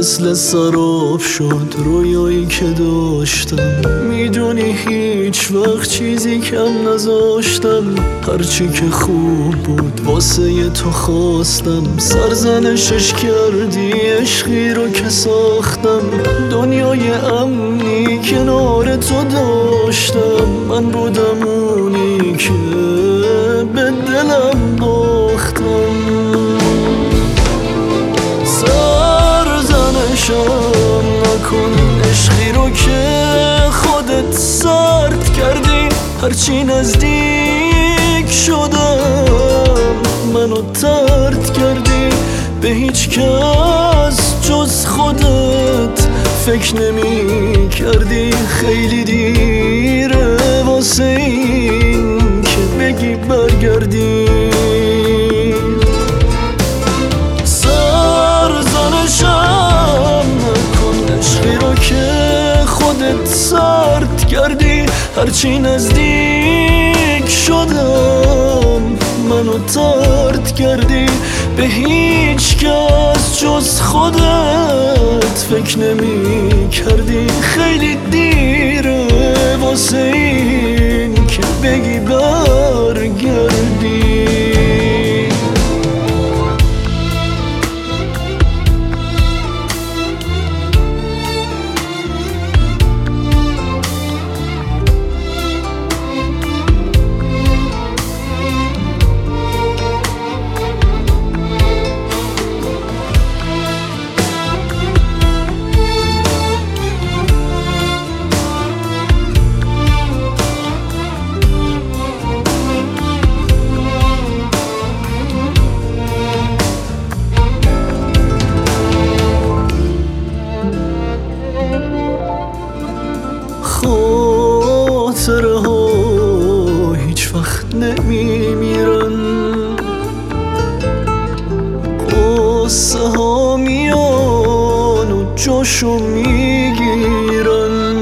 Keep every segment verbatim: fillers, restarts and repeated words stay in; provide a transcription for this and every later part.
مثل سراب شد رویایی که داشتم. میدونی هیچ وقت چیزی کم نذاشتم، هرچی که خوب بود واسه تو خواستم. سرزنشش کردی عشقی رو که ساختم، دنیای امنی کنار تو داشتم. من بودم اونی که به دلم باختم. سرزنشم نکن عشقی رو که خودت سرد کردی. هرچی نزدیک شدم منو طرد کردی. به هیچ کس جز خودت فکر نمی کردی. خیلی دیره واسه این که بگی برگردی. سرزنشم نکن عشقی رو که خودت سرد کردی. هرچی نزدیک شدم منو طرد کردی. به هیچ کس جز خودت فکر نمی کردی. خیلی دیره واسه این که بگی برگردی. خاطره ها هیچ وقت نمی میرن، قصه ها میان و جاشو میگیرن.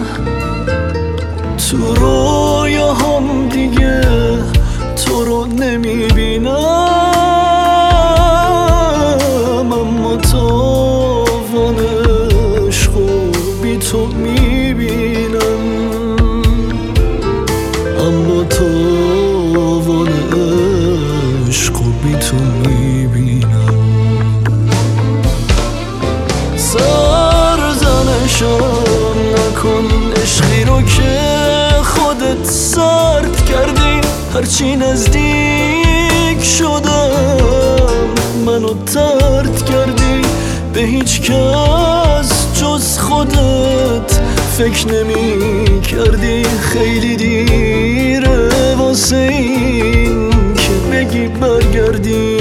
تو رویاهام دیگه تو رو نمی بینم، اما تاوان عشقو بی تو میبینم. اما تاوان عشق و بی تو میبینم. سرزنشم نکن عشقی رو که خودت سرد کردی. هرچی نزدیک شدم منو طرد کردی. به هیچ کس جز خودت فکر نمی کردی. خیلی دیره واسه این که بگی برگردی.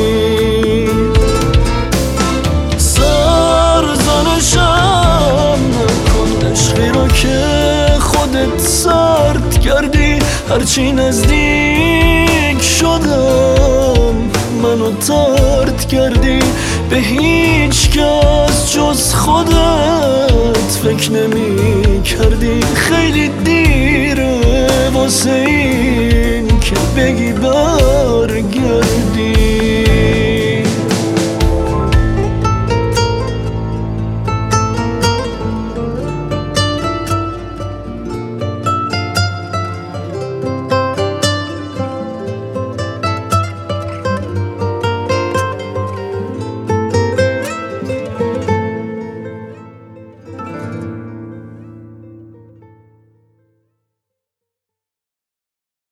سرزنشم نکن عشقی رو که خودت سرد کردی. هرچی نزدیک شدم منو طرد کردی. به هیچ کس جز خودت فکر نمی کردی. خیلی دیره واسه این